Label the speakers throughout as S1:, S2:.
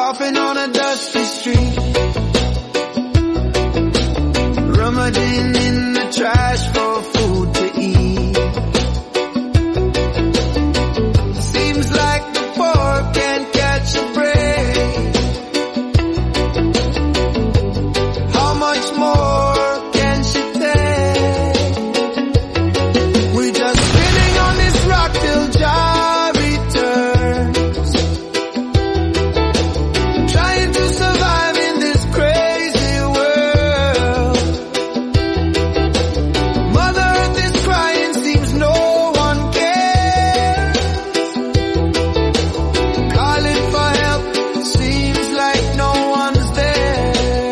S1: coughing on a dusty street, rummaging in the trash for food to eat. Seems like the poor can't catch a break. How much more can she take? We're just spinning on this rock till Jah returns, trying to survive in this crazy world. Mother Earth is crying, seems no one cares. Calling for help, seems like no one's there.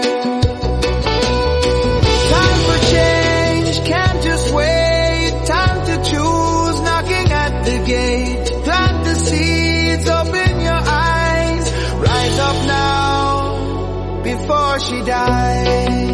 S1: Time for change, can't just wait. Time to choose, knocking at the gate. Plant the seeds, open your eyes. Rise up now, before she dies.